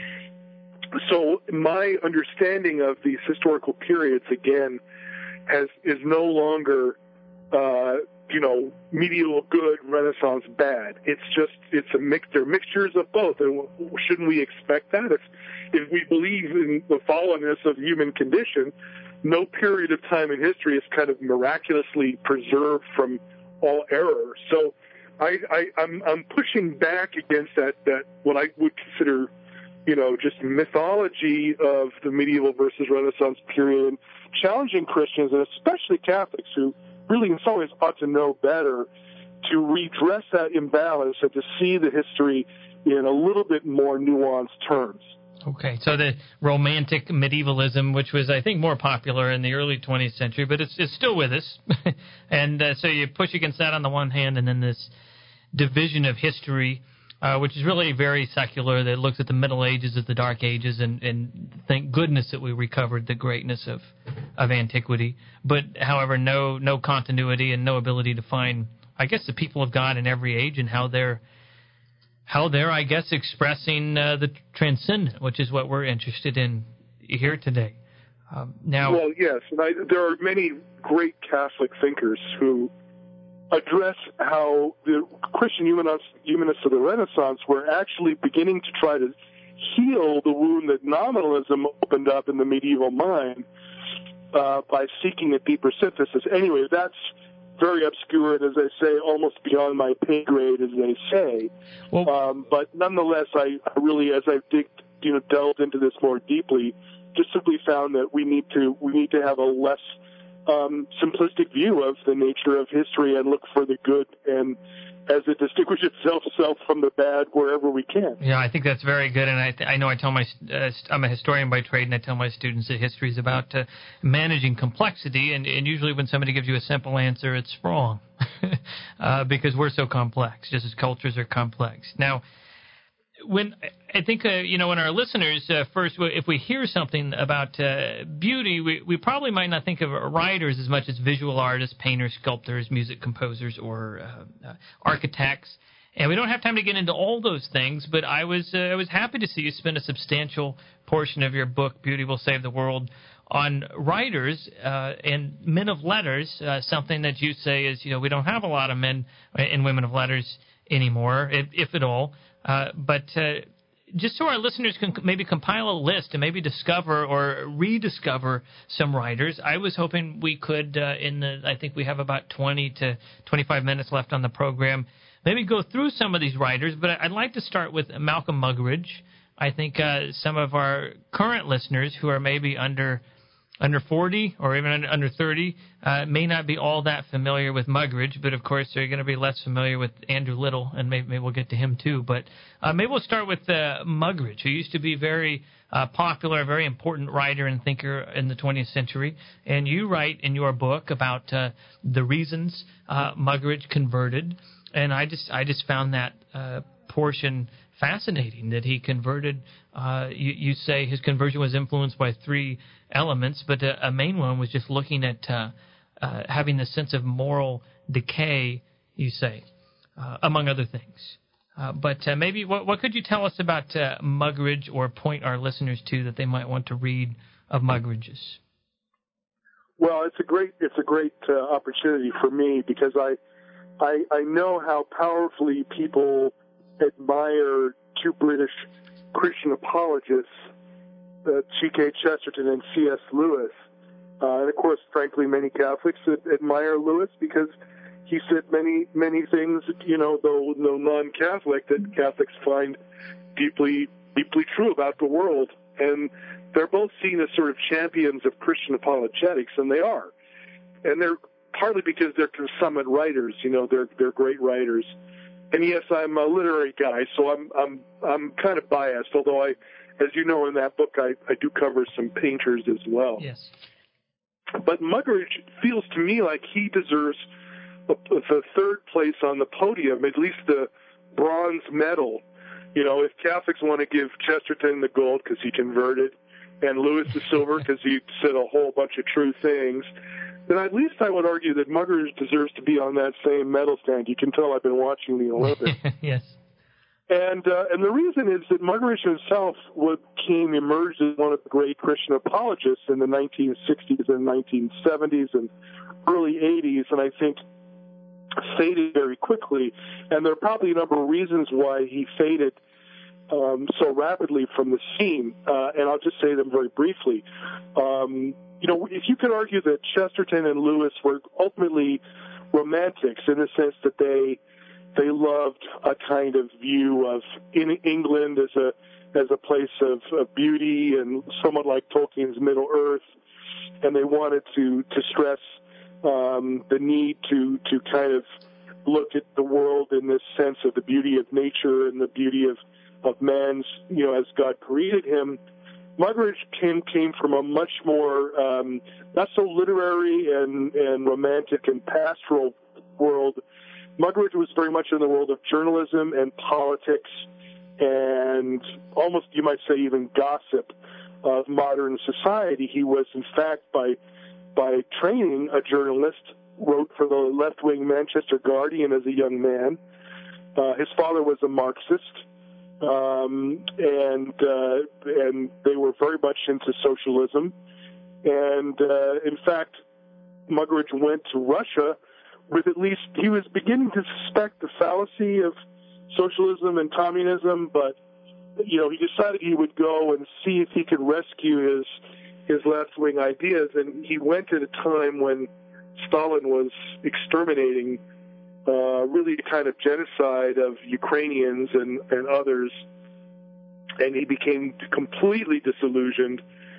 Speaker 2: So my understanding of these historical periods, again, has is no longer, uh, you know, medieval good, Renaissance bad. It's just, it's a mix, they're mixtures of both. And shouldn't we expect that? If, if we believe in the fallenness of human condition, no period of time in history is kind of miraculously preserved from all error. So I, I, I'm, I'm pushing back against that, that what I would consider, you know, just mythology of the medieval versus Renaissance period, challenging Christians and especially Catholics who really in some ways ought to know better to redress that imbalance and to see the history in a little bit more nuanced terms.
Speaker 1: Okay, so the romantic medievalism, which was, I think, more popular in the early twentieth century, but it's, it's still with us. and uh, so you push against that on the one hand, and then this division of history, uh, which is really very secular, that looks at the Middle Ages as the Dark Ages, and, and thank goodness that we recovered the greatness of, of antiquity. But, however, no no continuity and no ability to find, I guess, the people of God in every age and how they're how they're, I guess, expressing uh, the transcendent, which is what we're interested in here today. Um, now,
Speaker 2: well, yes, and I, there are many great Catholic thinkers who address how the Christian humanists, humanists of the Renaissance were actually beginning to try to heal the wound that nominalism opened up in the medieval mind uh, by seeking a deeper synthesis. Anyway, that's very obscure and, as I say, almost beyond my pay grade, as they say. Well, um, but nonetheless, I, I really, as I've dig, you know, delved into this more deeply, just simply found that we need to we need to have a less um, simplistic view of the nature of history and look for the good and as it distinguishes itself from the bad wherever we can.
Speaker 1: Yeah, I think that's very good, and I, th- I know I tell my uh, I'm a historian by trade, and I tell my students that history is about uh, managing complexity, and, and usually when somebody gives you a simple answer, it's wrong, uh, because we're so complex, just as cultures are complex. Now, when I think, uh, you know, when our listeners, uh, first, if we hear something about uh, beauty, we, we probably might not think of writers as much as visual artists, painters, sculptors, music composers, or uh, uh, architects. And we don't have time to get into all those things, but I was uh, I was happy to see you spend a substantial portion of your book, Beauty Will Save the World, on writers uh, and men of letters, uh, something that you say is, you know, we don't have a lot of men and women of letters anymore, if, if at all. Uh, but uh, just so our listeners can maybe compile a list and maybe discover or rediscover some writers, I was hoping we could, uh, in the, I think we have about twenty to twenty-five minutes left on the program, maybe go through some of these writers. But I'd like to start with Malcolm Muggeridge. I think uh, some of our current listeners who are maybe under under forty or even under, under thirty uh, may not be all that familiar with Muggeridge, but of course they're going to be less familiar with Andrew Little, and maybe, maybe we'll get to him too. But uh, maybe we'll start with uh, Muggeridge, who used to be very uh, popular, a very important writer and thinker in the twentieth century. And you write in your book about uh, the reasons uh, Muggeridge converted, and I just I just found that uh, portion fascinating, that he converted. Uh, you, you say his conversion was influenced by three elements, but a, a main one was just looking at uh, uh, having the sense of moral decay, you say, uh, among other things. Uh, but uh, maybe what, what could you tell us about uh, Muggeridge, or point our listeners to that they might want to read of Muggeridge's?
Speaker 2: Well, it's a great it's a great uh, opportunity for me, because I, I I know how powerfully people admire two British Christian apologists, uh, G K Chesterton and C S Lewis. Uh, and of course, frankly, many Catholics admire Lewis because he said many, many things, you know, though no non-Catholic, that Catholics find deeply, deeply true about the world. And they're both seen as sort of champions of Christian apologetics, and they are. And they're partly because they're consummate writers, you know, they're they're great writers. And yes, I'm a literary guy, so I'm I'm I'm kind of biased, although I, as you know, in that book, I, I do cover some painters as well.
Speaker 1: Yes.
Speaker 2: But Muggeridge feels to me like he deserves the third place on the podium, at least the bronze medal. You know, if Catholics want to give Chesterton the gold because he converted, and Lewis the silver because he said a whole bunch of true things, then at least I would argue that Muggeridge deserves to be on that same medal stand. You can tell I've been watching the Olympics.
Speaker 1: Yes.
Speaker 2: And uh, and the reason is that Muggeridge himself became emerged as one of the great Christian apologists in the nineteen sixties and nineteen seventies and early eighties, and I think faded very quickly. And there are probably a number of reasons why he faded um, so rapidly from the scene, uh, and I'll just say them very briefly. Um, you know, if you could argue that Chesterton and Lewis were ultimately romantics in the sense that they they loved a kind of view of in England as a as a place of, of beauty and somewhat like Tolkien's Middle Earth, and they wanted to to stress um, the need to to kind of look at the world in this sense of the beauty of nature and the beauty of of man's, you know, as God created him. Muggeridge came came from a much more um, not so literary and and romantic and pastoral world. Muggeridge was very much in the world of journalism and politics and almost, you might say, even gossip of modern society. He was, in fact, by by training, a journalist, wrote for the left-wing Manchester Guardian as a young man. Uh, his father was a Marxist, um, and uh, and they were very much into socialism. And, uh, in fact, Muggeridge went to Russia with at least, he was beginning to suspect the fallacy of socialism and communism, but, you know, he decided he would go and see if he could rescue his his left-wing ideas, and he went at a time when Stalin was exterminating uh, really a kind of genocide of Ukrainians and, and others, and he became completely disillusioned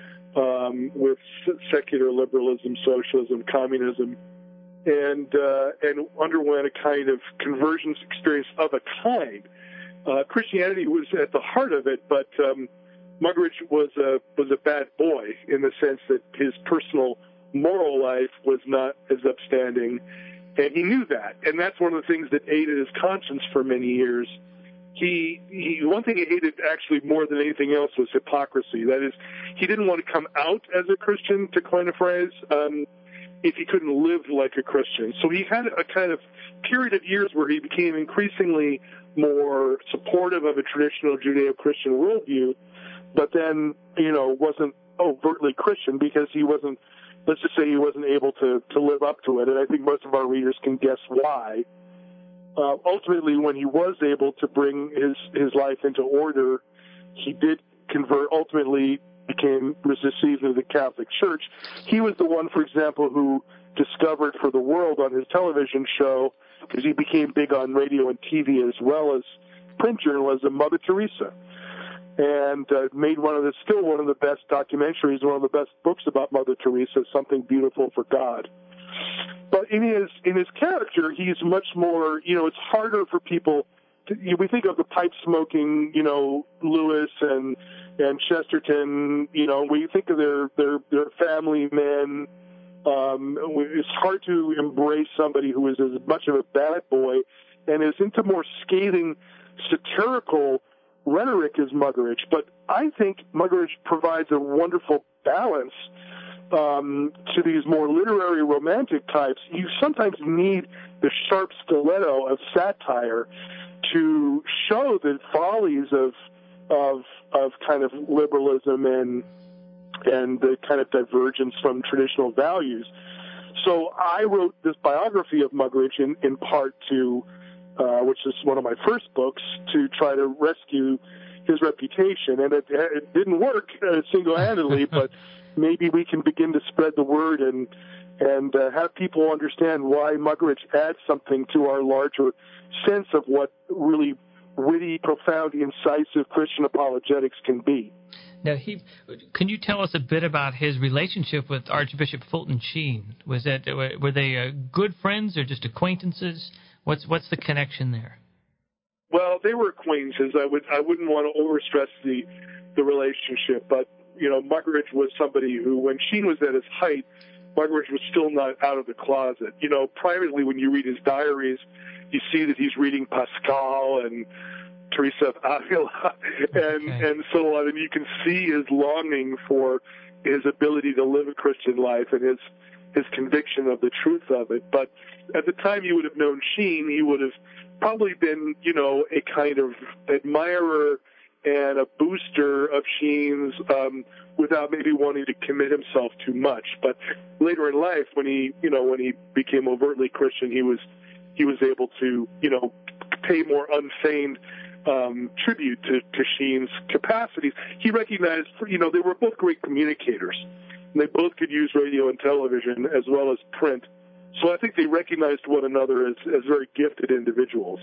Speaker 2: um, with secular liberalism, socialism, communism, and uh, and underwent a kind of conversions experience of a kind. Uh, Christianity was at the heart of it, but um, Muggeridge was a was a bad boy in the sense that his personal moral life was not as upstanding, and he knew that, and that's one of the things that aided his conscience for many years. He, he one thing he hated actually more than anything else was hypocrisy. That is, he didn't want to come out as a Christian, to coin a phrase, um, if he couldn't live like a Christian. So he had a kind of period of years where he became increasingly more supportive of a traditional Judeo-Christian worldview, but then, you know, wasn't overtly Christian because he wasn't, let's just say he wasn't able to, to live up to it. And I think most of our readers can guess why. Uh, ultimately, when he was able to bring his, his life into order, he did convert, ultimately became received into the Catholic Church. He was the one, for example, who discovered for the world on his television show, because he became big on radio and T V as well as print journalism, Mother Teresa, and uh, made one of the, still one of the best documentaries, one of the best books about Mother Teresa, Something Beautiful for God. But in his in his character, he's much more, you know, it's harder for people to, you know, we think of the pipe smoking, you know, Lewis and and Chesterton, you know, we think of their their their family men. Um, it's hard to embrace somebody who is as much of a bad boy and is into more scathing, satirical rhetoric as Muggeridge. But I think Muggeridge provides a wonderful balance um, to these more literary romantic types. You sometimes need the sharp stiletto of satire to show the follies of of of kind of liberalism and and the kind of divergence from traditional values. So I wrote this biography of Muggeridge in, in part to, uh, which is one of my first books, to try to rescue his reputation. And it, it didn't work uh, single-handedly, but maybe we can begin to spread the word and and uh, have people understand why Muggeridge adds something to our larger sense of what really witty, profound, incisive Christian apologetics can be.
Speaker 1: Now, he, can you tell us a bit about his relationship with Archbishop Fulton Sheen? Was that were they uh, good friends or just acquaintances? What's what's the connection there?
Speaker 2: Well, they were acquaintances. I would I wouldn't want to overstress the the relationship, but you know, Muggeridge was somebody who, when Sheen was at his height, Muggeridge was still not out of the closet. You know, privately, when you read his diaries, you see that he's reading Pascal and Teresa of Avila and, okay. and so on, and you can see his longing for his ability to live a Christian life and his his conviction of the truth of it. But at the time you would have known Sheen, he would have probably been, you know, a kind of admirer and a booster of Sheen's um, without maybe wanting to commit himself too much. But later in life, when he, you know, when he became overtly Christian, he was he was able to, you know, pay more unfeigned um, tribute to, to Sheen's capacities. He recognized, you know, they were both great communicators. And they both could use radio and television as well as print. So I think they recognized one another as, as very gifted individuals.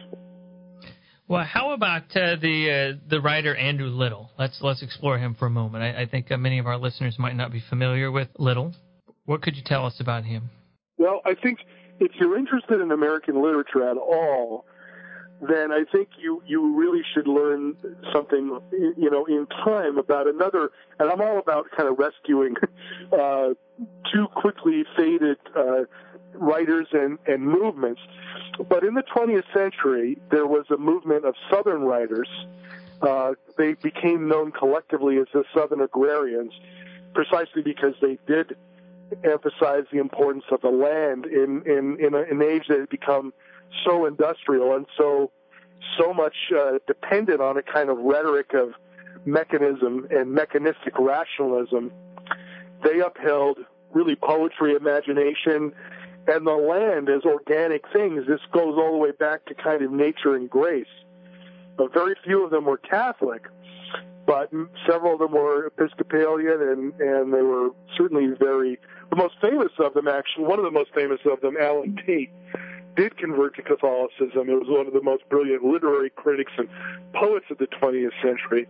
Speaker 1: Well, how about uh, the uh, the writer Andrew Little? Let's let's explore him for a moment. I, I think uh, many of our listeners might not be familiar with Little. What could you tell us about him?
Speaker 2: Well, I think if you're interested in American literature at all, then I think you, you really should learn something, you know, in time about another, and I'm all about kind of rescuing uh, too quickly faded uh, writers and, and movements. But in the twentieth century, there was a movement of Southern writers. Uh, they became known collectively as the Southern Agrarians, precisely because they did emphasize the importance of the land in, in, in, a, in an age that had become so industrial and so so much uh, dependent on a kind of rhetoric of mechanism and mechanistic rationalism. They upheld really poetry, imagination, and the land as organic things. This goes all the way back to kind of nature and grace. But very few of them were Catholic, but several of them were Episcopalian, and, and they were certainly very, the most famous of them actually, one of the most famous of them, Alan Tate, did convert to Catholicism. It was one of the most brilliant literary critics and poets of the twentieth century.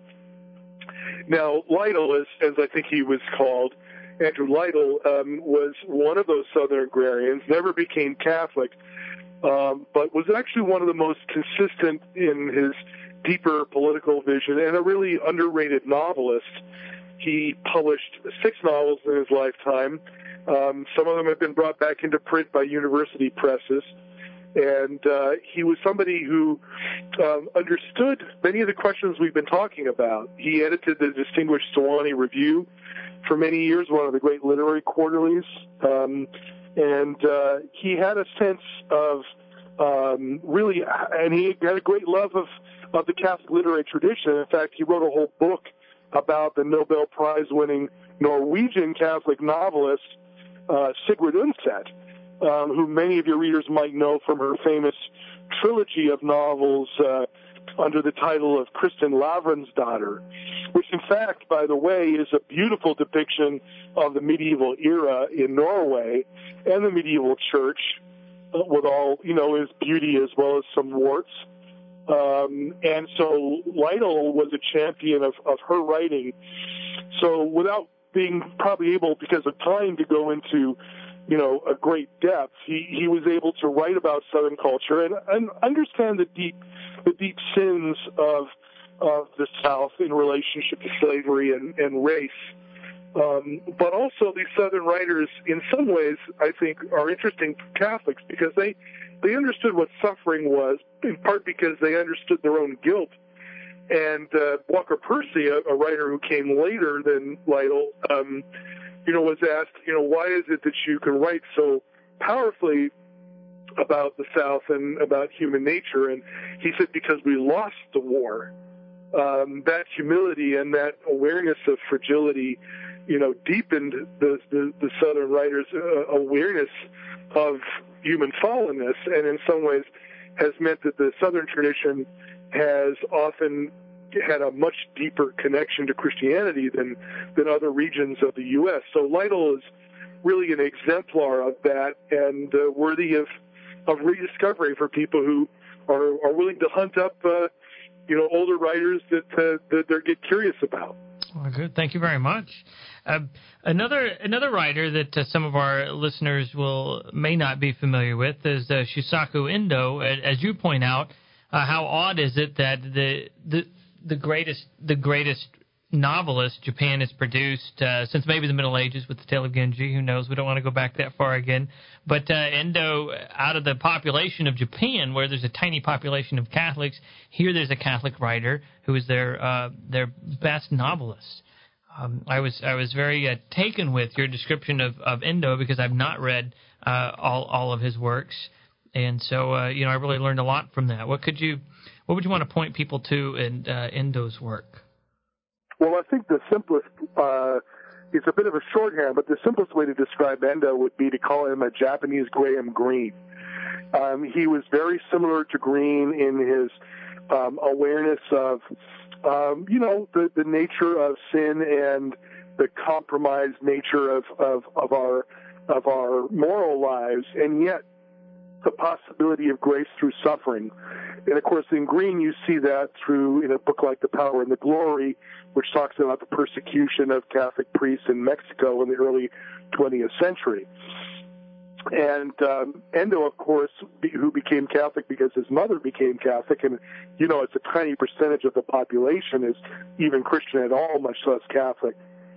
Speaker 2: Now, Lytle, as, as I think he was called, Andrew Lytle, um, was one of those Southern agrarians, never became Catholic, um, but was actually one of the most consistent in his deeper political vision and a really underrated novelist. He published six novels in his lifetime. Um, some of them have been brought back into print by university presses. And uh, he was somebody who um, understood many of the questions we've been talking about. He edited the Distinguished Sewanee Review for many years, one of the great literary quarterlies. Um, and uh, he had a sense of um, really, and he had a great love of, of the Catholic literary tradition. In fact, he wrote a whole book about the Nobel Prize-winning Norwegian Catholic novelist, uh, Sigrid Undset, Um, who many of your readers might know from her famous trilogy of novels uh, under the title of Kristin Lavransdatter, which in fact, by the way, is a beautiful depiction of the medieval era in Norway and the medieval church, uh, with all, you know, its beauty as well as some warts. Um, and so Lytle was a champion of, of her writing. So without being probably able, because of time, to go into you know, a great depth, he, he was able to write about Southern culture and, and understand the deep, the deep sins of, of the South in relationship to slavery and, and race. Um, but also these Southern writers, in some ways, I think, are interesting to Catholics because they, they understood what suffering was, in part because they understood their own guilt. And uh, Walker Percy, a, a writer who came later than Lytle, um, you know, was asked, you know, why is it that you can write so powerfully about the South and about human nature? And he said, because we lost the war. Um, that humility and that awareness of fragility, you know, deepened the, the, the Southern writers' uh, awareness of human fallenness, and in some ways has meant that the Southern tradition has often had a much deeper connection to Christianity than, than other regions of the U S So Lytle is really an exemplar of that, and uh, worthy of, of rediscovery for people who are, are willing to hunt up uh, you know, older writers that, uh, that they get curious about.
Speaker 1: Well, good. Thank you very much. Uh, another another writer that uh, some of our listeners will may not be familiar with is uh, Shusaku Endo. As you point out, uh, how odd is it that the the the greatest the greatest novelist Japan has produced uh, since maybe the Middle Ages with the Tale of Genji. Who knows? We don't want to go back that far again. But uh, Endo, out of the population of Japan, where there's a tiny population of Catholics, here there's a Catholic writer who is their uh, their best novelist. Um, I was I was very uh, taken with your description of, of Endo because I've not read uh, all all of his works, and so uh, you know I really learned a lot from that. What could you what would you want to point people to in uh, Endo's work?
Speaker 2: Well, I think the simplest, uh, it's a bit of a shorthand, but the simplest way to describe Endo would be to call him a Japanese Graham Greene. Um, he was very similar to Greene in his um, awareness of, um, you know, the, the nature of sin and the compromised nature of, of, of our of our moral lives, and yet the possibility of grace through suffering. And, of course, in Greene, you see that through, in a book like The Power and the Glory, which talks about the persecution of Catholic priests in Mexico in the early twentieth century. And um, Endo, of course, be, who became Catholic because his mother became Catholic, and, you know, it's a tiny percentage of the population is even Christian at all, much less Catholic.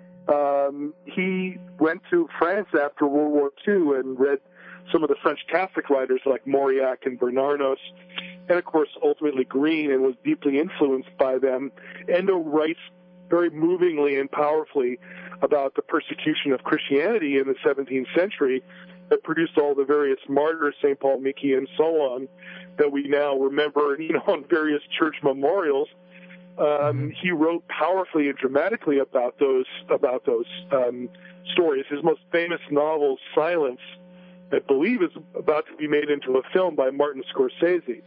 Speaker 2: Um, he went to France after World War Two and read some of the French Catholic writers like Mauriac and Bernardos, and, of course, ultimately Greene, and was deeply influenced by them. Endo writes very movingly and powerfully about the persecution of Christianity in the seventeenth century that produced all the various martyrs, Saint Paul Miki and so on, that we now remember, you know, on various church memorials. Um, he wrote powerfully and dramatically about those about those um, stories. His most famous novel, Silence, I believe is about to be made into a film by Martin Scorsese.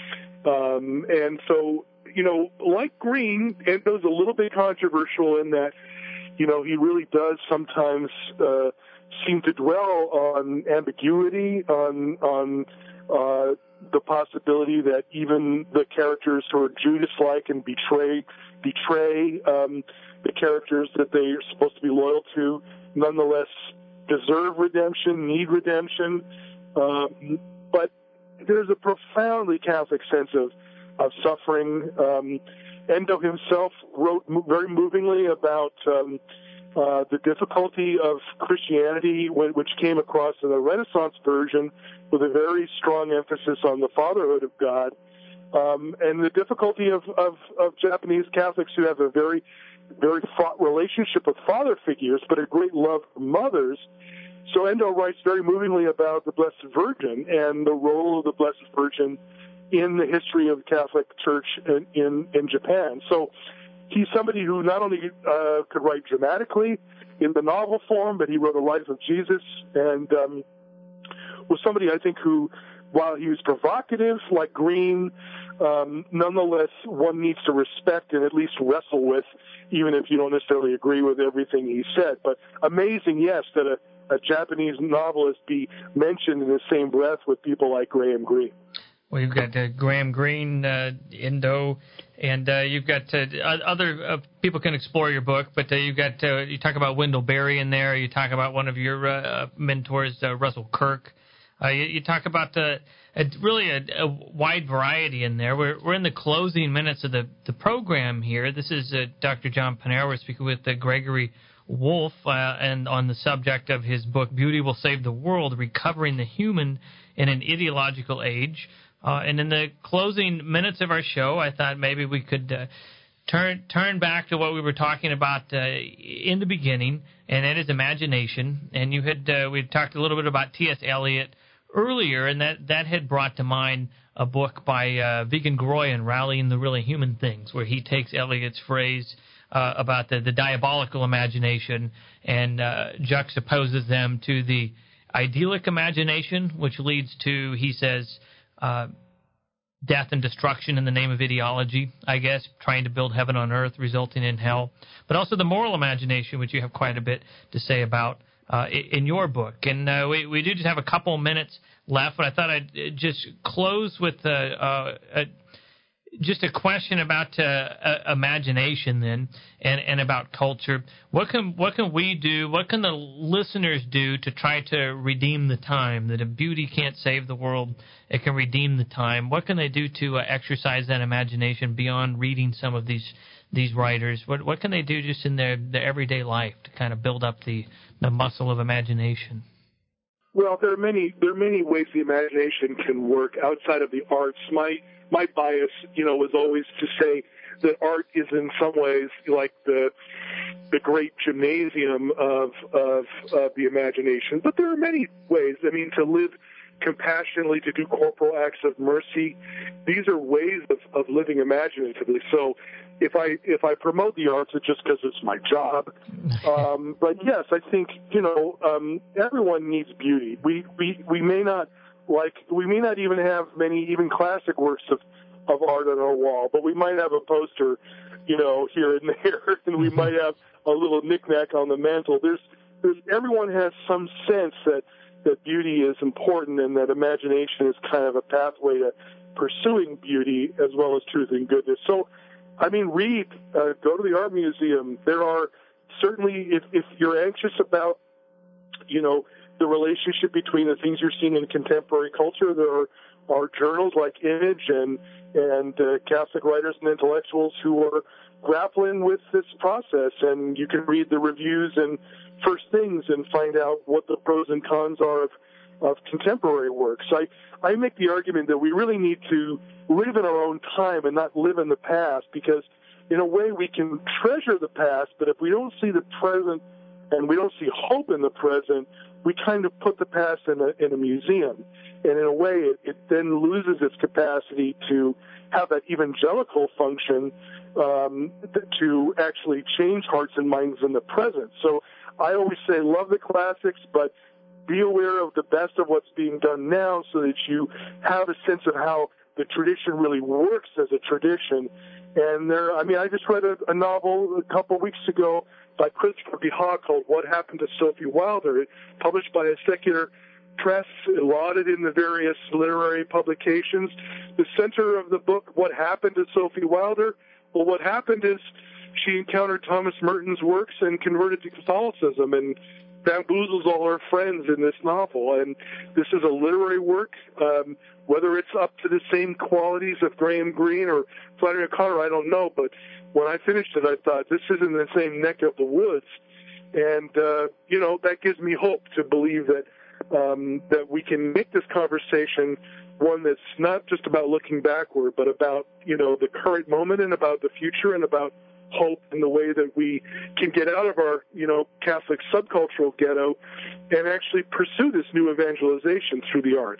Speaker 2: Um, and so, you know, like Greene, Endo's a little bit controversial in that, you know, he really does sometimes uh, seem to dwell on ambiguity, on on uh, the possibility that even the characters who are Judas-like and betray betray um, the characters that they are supposed to be loyal to, nonetheless deserve redemption, need redemption. Um, but there's a profoundly Catholic sense of, of suffering. Um, Endo himself wrote very movingly about um, uh, the difficulty of Christianity, which came across in the Renaissance version with a very strong emphasis on the fatherhood of God, um, and the difficulty of, of, of Japanese Catholics who have a very, very fraught relationship with father figures, but a great love for mothers. So Endo writes very movingly about the Blessed Virgin and the role of the Blessed Virgin in the history of the Catholic Church in, in, in Japan. So he's somebody who not only uh, could write dramatically in the novel form, but he wrote a life of Jesus, and um, was somebody, I think, who, while he was provocative like Greene, um, nonetheless one needs to respect and at least wrestle with, even if you don't necessarily agree with everything he said. But amazing, yes, that a a Japanese novelist be mentioned in the same breath with people like Graham Greene.
Speaker 1: Well, you've got uh, Graham Greene, uh, Endo, and uh, you've got uh, other uh, people can explore your book, but uh, you've got uh, you talk about Wendell Berry in there. You talk about one of your uh, mentors, uh, Russell Kirk. Uh, you, you talk about uh, a, really a, a wide variety in there. We're we're in the closing minutes of the, the program here. This is uh, Doctor John Panero. We're speaking with uh, Gregory Wolfe, uh, and on the subject of his book, Beauty Will Save the World, Recovering the Human in an Ideological Age. Uh, and in the closing minutes of our show, I thought maybe we could uh, turn turn back to what we were talking about uh, in the beginning, and that is imagination. And you had uh, we had talked a little bit about T S. Eliot earlier, and that, that had brought to mind a book by uh, Viggo Grøyen, Rallying the Really Human Things, where he takes Eliot's phrase uh, about the, the diabolical imagination and uh, juxtaposes them to the idyllic imagination, which leads to, he says, uh, death and destruction in the name of ideology, I guess, trying to build heaven on earth, resulting in hell. But also the moral imagination, which you have quite a bit to say about uh, in your book. And uh, we, we do just have a couple minutes left, but I thought I'd just close with uh, uh, a, just a question about uh, uh, imagination then, and, and about culture. What can what can we do, what can the listeners do to try to redeem the time? That if beauty can't save the world, it can redeem the time. What can they do to uh, exercise that imagination beyond reading some of these these writers? What what can they do just in their, their everyday life to kind of build up the, the muscle of imagination?
Speaker 2: Well, there are many there are many ways the imagination can work outside of the arts. My my bias, you know, was always to say that art is in some ways like the the great gymnasium of of, of the imagination. But there are many ways. I mean, to live compassionately, to do corporal acts of mercy, these are ways of, of living imaginatively. So if I if I promote the arts, it's just because it's my job. Um, but yes, I think, you know, um, everyone needs beauty. We, we we may not like we may not even have many even classic works of, of art on our wall, but we might have a poster, you know, here and there, and we might have a little knickknack on the mantle. There's there's everyone has some sense that that beauty is important and that imagination is kind of a pathway to pursuing beauty as well as truth and goodness. So, I mean, read, uh, go to the art museum. There are certainly, if, if you're anxious about, you know, the relationship between the things you're seeing in contemporary culture, there are, are journals like Image and, and uh, Catholic writers and intellectuals who are grappling with this process, and you can read the reviews and First Things and find out what the pros and cons are of, of contemporary works. I, I make the argument that we really need to live in our own time and not live in the past, because in a way we can treasure the past, but if we don't see the present and we don't see hope in the present, we kind of put the past in a, in a museum. And in a way, it, it then loses its capacity to have that evangelical function um, to actually change hearts and minds in the present. So I always say love the classics, but be aware of the best of what's being done now so that you have a sense of how the tradition really works as a tradition. And there, I mean, I just read a, a novel a couple of weeks ago by Christopher B. Hawk called What Happened to Sophie Wilder, published by a secular press, lauded in the various literary publications. The center of the book, What Happened to Sophie Wilder? Well, what happened is she encountered Thomas Merton's works and converted to Catholicism and bamboozles all her friends in this novel. And this is a literary work. Um, whether it's up to the same qualities of Graham Greene or Flannery O'Connor, I don't know. But when I finished it, I thought, this isn't the same neck of the woods. And, uh, you know, that gives me hope to believe that um, that we can make this conversation one that's not just about looking backward, but about, you know, the current moment and about the future and about hope in the way that we can get out of our, you know, Catholic subcultural ghetto and actually pursue this new evangelization through the arts.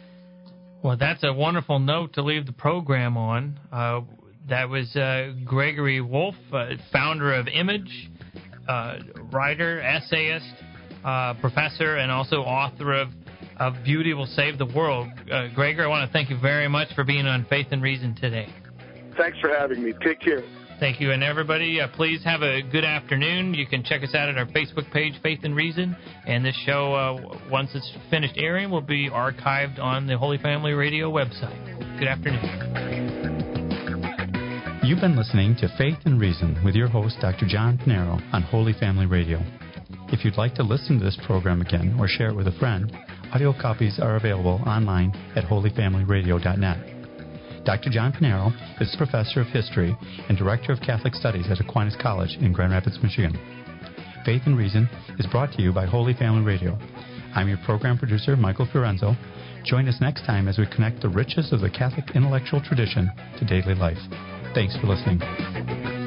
Speaker 1: Well, that's a wonderful note to leave the program on. Uh, that was uh, Gregory Wolfe, uh, founder of Image, uh, writer, essayist, uh, professor, and also author of, of Beauty Will Save the World. Uh, Gregor, I want to thank you very much for being on Faith and Reason today.
Speaker 2: Thanks for having me. Take care.
Speaker 1: Thank you. And everybody, uh, please have a good afternoon. You can check us out at our Facebook page, Faith and Reason. And this show, uh, once it's finished airing, will be archived on the Holy Family Radio website. Good afternoon.
Speaker 3: You've been listening to Faith and Reason with your host, Doctor John Panero, on Holy Family Radio. If you'd like to listen to this program again or share it with a friend, audio copies are available online at holy family radio dot net. Doctor John Panero is Professor of History and Director of Catholic Studies at Aquinas College in Grand Rapids, Michigan. Faith and Reason is brought to you by Holy Family Radio. I'm your program producer, Michael Fiorenzo. Join us next time as we connect the riches of the Catholic intellectual tradition to daily life. Thanks for listening.